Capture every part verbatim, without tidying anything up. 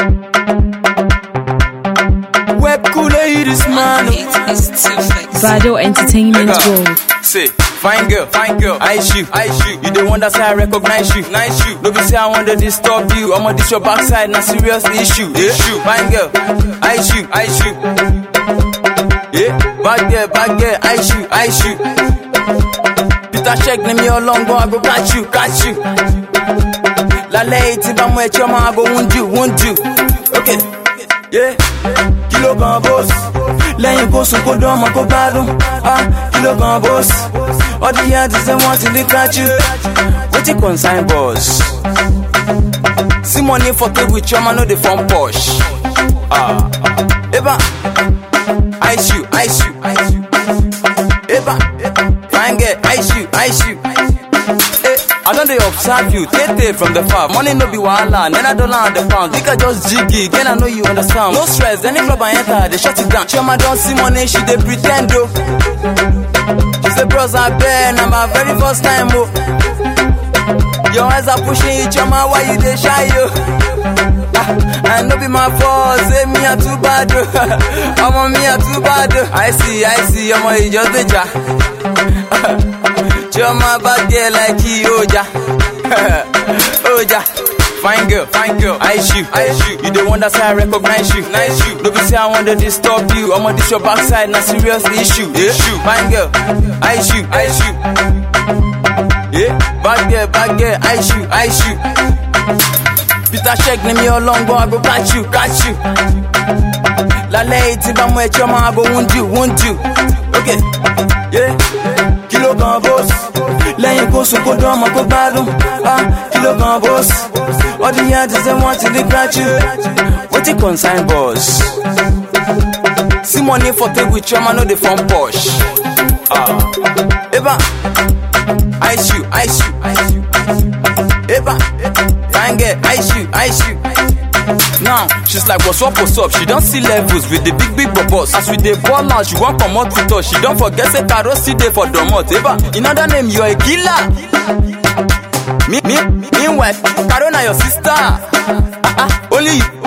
Web cool ladies, man. Vado Entertainment World. Say, fine girl, fine girl, I shoot, I shoot. You the one that's I recognize you, nice you. Don't be say I want to disturb you. I'ma dish your backside, not serious issue. Yeah, shoot, fine girl, I shoot, I shoot. Yeah, bad girl, bad girl, I shoot, I shoot. Peter check name your long go, I go catch you, catch you. La lady, but my chama, I go wound you, wound you. Okay, yeah, kilo gun boss. Lẹ́yìn kó sùn kó dán ọmọ kó gbádùn, ah, kí ló gan boss? All the yards they want to look at you. What you consign boss? See money for play with your man, no the phone posh. Ah, Eba, ice you, ice you, ice you. Eba, fine girl, ice you, ice you. I don't they observe you, take from the far. Money no be wahala, then I don't land the pound. Think I just jiggy, then I know you understand. No stress, any club I enter, they shut it down. Choma don't see money, she they pretend though. She say bros I bear, now my very first time oh. Your eyes are pushing you, Choma, why you they shy yo? I know be my fault, say me a too bad oh. I'm on me a too bad oh. I see, I see, I'm on you just the ja. You're my bad girl like he Oja. Oja. Fine girl, fine girl, I shoot, I shoot. You the one that's I recognize you, nice you. Don't be say I want to disturb you. I'ma dish your backside, not serious issue. Yeah, shoot, fine girl, I shoot, I shoot. Yeah, bad girl, bad girl, I shoot, I shoot. Peter check name your long go, I go catch you, catch you. La lady, but my chama, I go wound you, wound you. Okay, yeah. Kilo gun boss, lẹ́yìn kó sùn kó dán ọmọ kó gbádùn, ah, kilo gun boss. All the yards they want to look at you. What you consign boss? See money for play with your man, no the phone posh. Ah, Eba, ice you, ice you, ice you. Eba, fine girl, ice you, ice you. Now, she's like, what's up, what's up? She don't see levels with the big, big bubbles. As with the ball now, she won't come out with us. She don't forget, say, Caro, see day for Domot. Eva, in other name, you're a killer. Me, me, meanwhile, Caro, now your sister. Uh-uh, only you.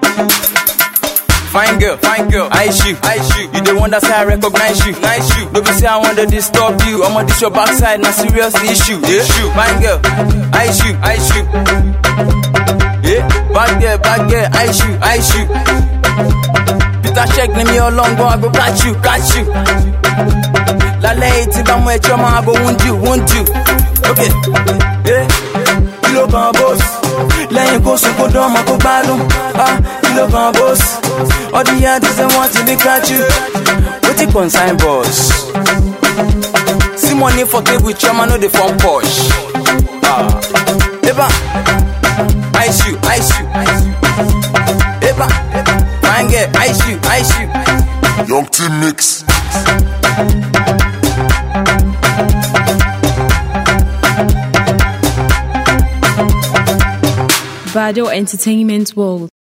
Fine girl, fine girl, I shoot, I shoot. You the one that's I recognize you, nice you. Don't be say I want to disturb you. I'ma dish your backside, not serious issue. Yeah, shoot, fine girl, I shoot, I shoot. Yeah, bad girl, bad girl, I shoot, I shoot. Peter check name your long go, I go catch you, catch you. La lady, but my chama, I go wound you, wound you. Okay, yeah, kilo gun boss. Lẹ́yìn kó sùn kó dán ọmọ kó gbádùn, ah, kilo gun boss. All the yards they want to look at you. What you consign boss? See money for play with your man, no the phone posh. Ah, Eba. I shoot, I shoot, I shoot. Eba, fine girl, I shoot, I shoot. Young Team Mix. Vado Entertainment World.